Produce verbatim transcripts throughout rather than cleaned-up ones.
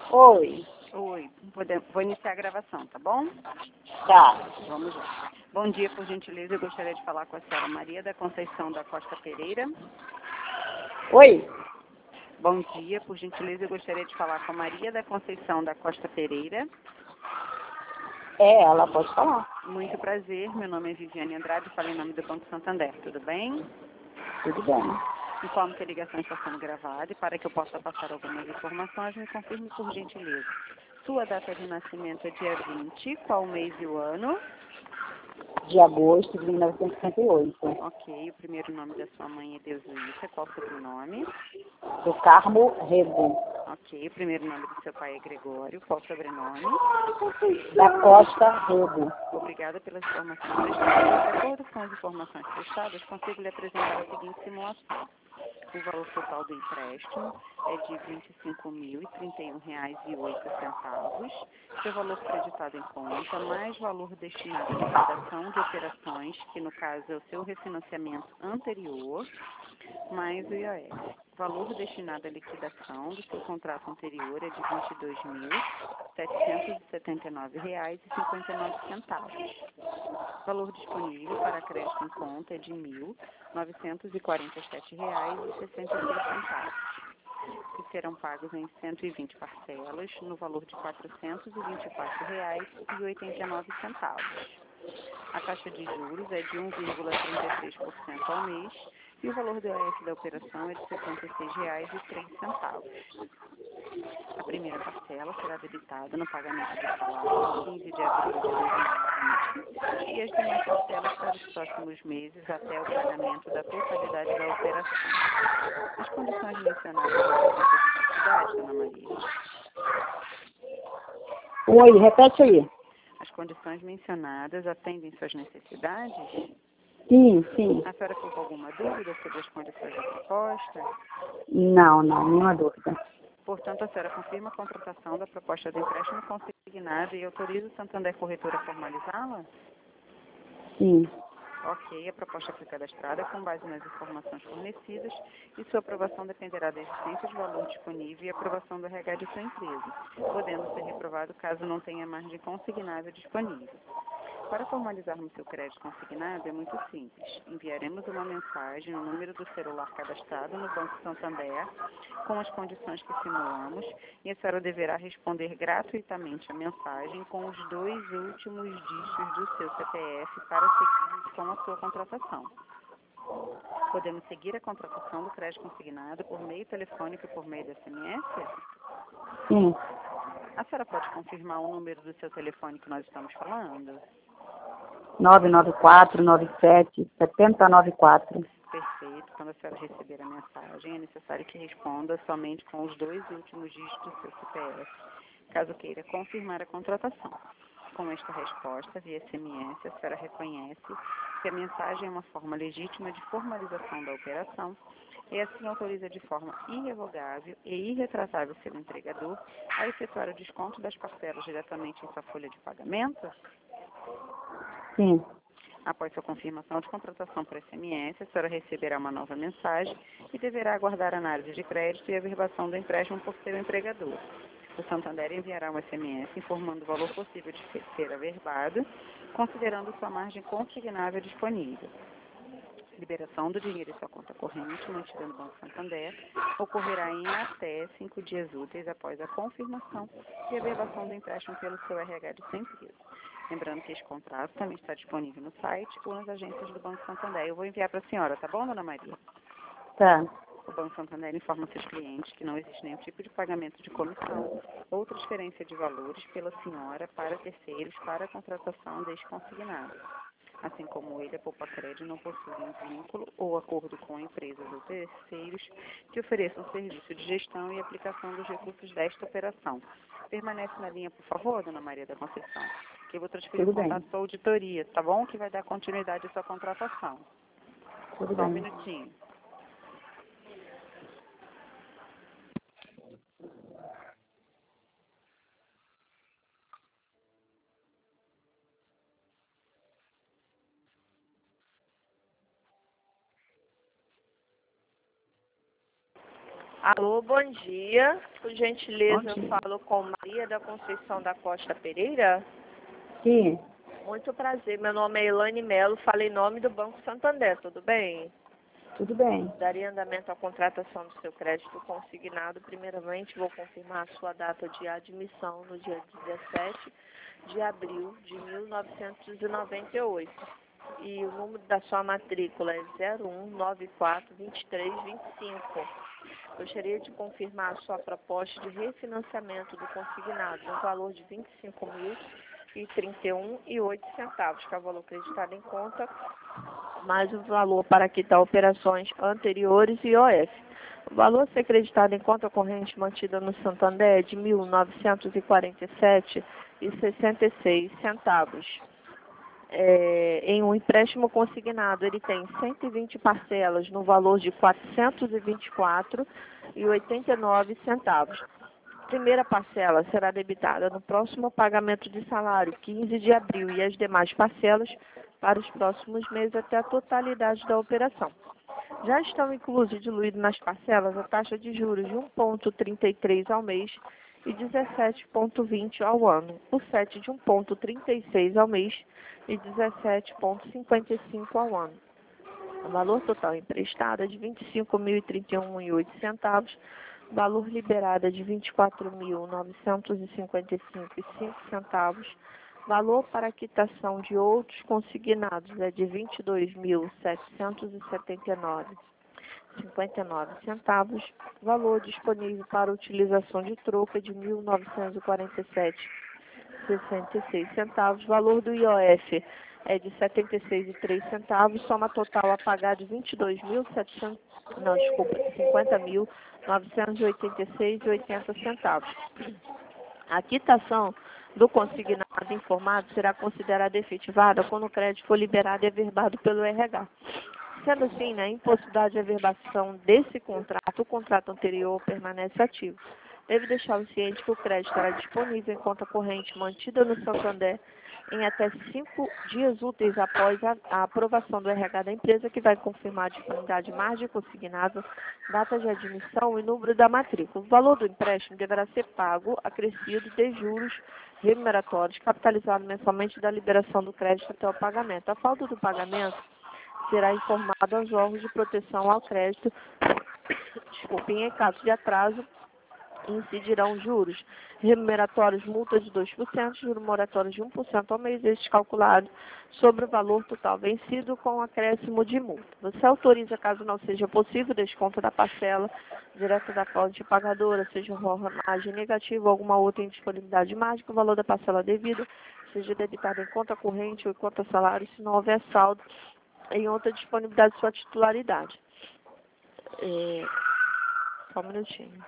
Oi. Oi, pode- vou iniciar a gravação, tá bom? Tá. Vamos lá. Bom dia, por gentileza, eu gostaria de falar com a senhora Maria da Conceição da Costa Pereira. Oi. Bom dia, por gentileza, eu gostaria de falar com a Maria da Conceição da Costa Pereira. É, ela pode falar. Muito prazer, meu nome é Viviane Andrade, falo em nome do Banco Santander, tudo bem? Tudo bem. Informo que a ligação está sendo gravada e para que eu possa passar algumas informações, me confirme por gentileza. Sua data de nascimento é dia vinte, qual o mês e o ano? De agosto de mil novecentos e sessenta e oito. Ok, o primeiro nome da sua mãe é Deusuíta, qual o sobrenome? Do Carmo Rego. Ok, o primeiro nome do seu pai é Gregório, qual o sobrenome? Da Costa Rego. Obrigada pelas informações prestadas. De acordo com as informações prestadas, consigo lhe apresentar a seguinte simulação. O valor total do empréstimo é de vinte e cinco mil e trinta e um reais e oito centavos. Seu valor creditado em conta, mais valor destinado à liquidação de operações, que no caso é o seu refinanciamento anterior, mais o I O F. O valor destinado à liquidação do seu contrato anterior é de vinte e dois mil setecentos e setenta e nove reais e cinquenta e nove centavos. O valor disponível para crédito em conta é de mil novecentos e quarenta e sete reais e sessenta e seis centavos, que serão pagos em cento e vinte parcelas, no valor de quatrocentos e vinte e quatro reais e oitenta e nove centavos. A taxa de juros é de um vírgula trinta e três por cento ao mês e o valor do I O F da operação é de setenta e seis reais e três centavos. A primeira parcela será debitada no pagamento do salário, quinze de abril de dois mil e vinte, e as demais parcelas para os próximos meses até o pagamento da totalidade da operação. As condições mencionadas atendem suas necessidades, dona Maria? Oi, repete aí. As condições mencionadas atendem suas necessidades? Sim, sim. A senhora ficou com alguma dúvida sobre as condições da proposta? Não, não, nenhuma dúvida. Portanto, a senhora confirma a contratação da proposta de empréstimo consignado e autoriza o Santander Corretora a formalizá-la? Sim. Ok, a proposta foi cadastrada com base nas informações fornecidas e sua aprovação dependerá da existência de valor disponível e aprovação do R H de sua empresa, podendo ser reprovado caso não tenha margem consignável disponível. Para formalizarmos seu crédito consignado é muito simples. Enviaremos uma mensagem no número do celular cadastrado no Banco Santander com as condições que simulamos e a senhora deverá responder gratuitamente a mensagem com os dois últimos dígitos do seu C P F para seguir com a sua contratação. Podemos seguir a contratação do crédito consignado por meio telefônico e por meio de S M S? Sim. A senhora pode confirmar o número do seu telefone que nós estamos falando? nove nove quatro, nove sete, sete zero nove quatro. Perfeito. Quando a senhora receber a mensagem, é necessário que responda somente com os dois últimos dígitos do seu C P F, caso queira confirmar a contratação. Com esta resposta, via S M S, a senhora reconhece que a mensagem é uma forma legítima de formalização da operação e assim autoriza de forma irrevogável e irretratável seu empregador a efetuar o desconto das parcelas diretamente em sua folha de pagamento? Sim. Após sua confirmação de contratação por S M S, a senhora receberá uma nova mensagem e deverá aguardar a análise de crédito e a averbação do empréstimo por seu empregador. O Santander enviará um S M S informando o valor possível de ser averbado, considerando sua margem consignável disponível. Liberação do dinheiro em sua conta corrente, mantida no Banco Santander, ocorrerá em até cinco dias úteis após a confirmação e averbação do empréstimo pelo seu R H de sua empresa. Lembrando que este contrato também está disponível no site ou nas agências do Banco Santander. Eu vou enviar para a senhora, tá bom, dona Maria? Tá. O Banco Santander informa seus clientes que não existe nenhum tipo de pagamento de comissão ou transferência de valores pela senhora para terceiros para a contratação deste consignado. Assim como ele, a Poupa Crédito não possui um vínculo ou acordo com empresas ou terceiros que ofereçam serviço de gestão e aplicação dos recursos desta operação. Permanece na linha, por favor, dona Maria da Conceição, que eu vou transferir Tudo o contato bem. para a auditoria, tá bom? Que vai dar continuidade à sua contratação. Tudo Só um bem. minutinho. Alô, bom dia. Por gentileza, Bom dia. eu falo com Maria da Conceição da Costa Pereira. Sim, Muito prazer, meu nome é Elaine Melo, falo em nome do Banco Santander, tudo bem? tudo bem. Daria andamento à contratação do seu crédito consignado. Primeiramente, vou confirmar a sua data de admissão no dia dezessete de abril de mil novecentos e noventa e oito. E o número da sua matrícula é zero um nove quatro dois três dois cinco. Gostaria de confirmar a sua proposta de refinanciamento do consignado no valor de vinte e cinco mil e trinta e um reais e oito centavos, que é o valor acreditado em conta, mais o valor para quitar operações anteriores e I O F. O valor a ser acreditado em conta corrente mantida no Santander é de mil novecentos e quarenta e sete reais e sessenta e seis centavos. É, em um empréstimo consignado, ele tem cento e vinte parcelas no valor de quatrocentos e vinte e quatro reais e oitenta e nove centavos. Primeira parcela será debitada no próximo pagamento de salário, quinze de abril, e as demais parcelas para os próximos meses até a totalidade da operação. Já estão inclusos e diluídos nas parcelas a taxa de juros de um vírgula trinta e três ao mês e dezessete vírgula vinte ao ano, o S E T de um vírgula trinta e seis ao mês e dezessete vírgula cinquenta e cinco ao ano. O valor total emprestado é de vinte e cinco mil e trinta e um reais e oito centavos, valor liberado é de vinte e quatro mil novecentos e cinquenta e cinco reais e cinco centavos, valor para quitação de outros consignados é de vinte e dois mil setecentos e setenta e nove reais e cinquenta e nove centavos, valor disponível para utilização de troco é de mil novecentos e quarenta e sete reais e sessenta e seis centavos, valor do I O F é de setenta e seis reais e três centavos, soma total a pagar de vinte e dois mil e setecentos, não, desculpa, cinquenta mil novecentos e oitenta e seis reais e oitenta centavos. A quitação do consignado informado será considerada efetivada quando o crédito for liberado e averbado pelo R H. Sendo assim, na impossibilidade de averbação desse contrato, o contrato anterior permanece ativo. Deve deixá-lo ciente que o crédito estará disponível em conta corrente mantida no Santander em até cinco dias úteis após a, a aprovação do R H da empresa, que vai confirmar a disponibilidade de margem consignada, data de admissão e número da matrícula. O valor do empréstimo deverá ser pago, acrescido de juros remuneratórios, capitalizado mensalmente da liberação do crédito até o pagamento. A falta do pagamento será informado aos órgãos de proteção ao crédito, desculpem, em caso de atraso, incidirão juros remuneratórios, multa de dois por cento, juros moratórios de um por cento ao mês, estes calculados sobre o valor total vencido com acréscimo de multa. Você autoriza, caso não seja possível, desconto da parcela direta da fonte pagadora, seja uma margem negativa ou alguma outra indisponibilidade de margem, que o valor da parcela devida seja debitado em conta corrente ou em conta salário, se não houver saldo em outra disponibilidade de sua titularidade. É... Só um minutinho.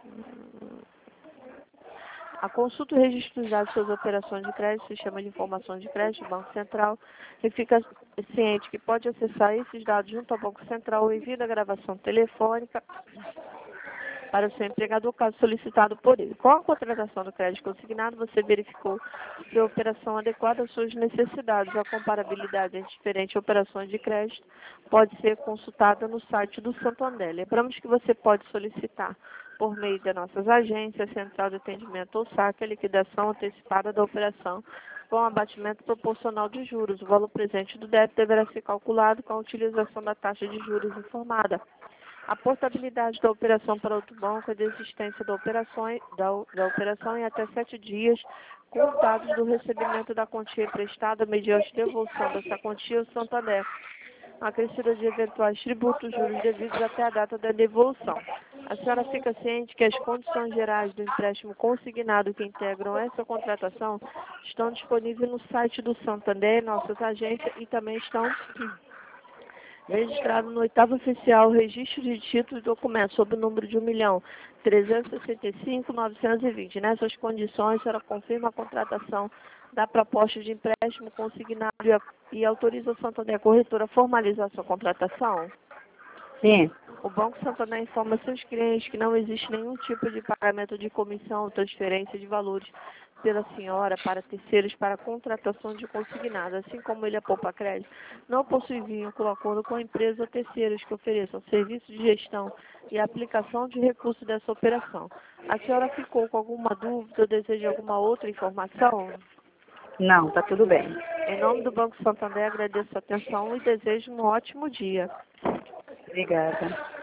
A consulta e registro dos dados de suas operações de crédito, Sistema de Informações de Crédito, Banco Central, e fica ciente que pode acessar esses dados junto ao Banco Central ou envio da gravação telefônica para o seu empregador, caso solicitado por ele. Com a contratação do crédito consignado, você verificou se a operação adequada às suas necessidades. A comparabilidade entre diferentes operações de crédito pode ser consultada no site do Santander. Lembramos que você pode solicitar, por meio das nossas agências, Central de Atendimento ou saque, a liquidação antecipada da operação com abatimento proporcional de juros. O valor presente do débito deverá ser calculado com a utilização da taxa de juros informada. A portabilidade da operação para outro banco é de existência da operação, da, da operação em até sete dias, contados do recebimento da quantia emprestada mediante devolução dessa quantia ao Santander, acrescida de eventuais tributos, juros devidos até a data da devolução. A senhora fica ciente que as condições gerais do empréstimo consignado que integram essa contratação estão disponíveis no site do Santander, nossas agências, e também estão registrado no oitavo oficial registro de títulos e documentos sob o número de um milhão trezentos e sessenta e cinco mil novecentos e vinte. Nessas condições, a senhora confirma a contratação da proposta de empréstimo consignado e, a, e autoriza o Santander Corretora a formalizar sua contratação? Sim. O Banco Santander informa seus clientes que não existe nenhum tipo de pagamento de comissão ou transferência de valores pela senhora para terceiros para contratação de consignado, assim como ele, a Poupa Crédito, não possui vínculo ou acordo com a empresa ou terceiros que ofereçam serviço de gestão e aplicação de recursos dessa operação. A senhora ficou com alguma dúvida ou deseja alguma outra informação? Não, tá tudo bem. Em nome do Banco Santander, agradeço a atenção e desejo um ótimo dia. Obrigada.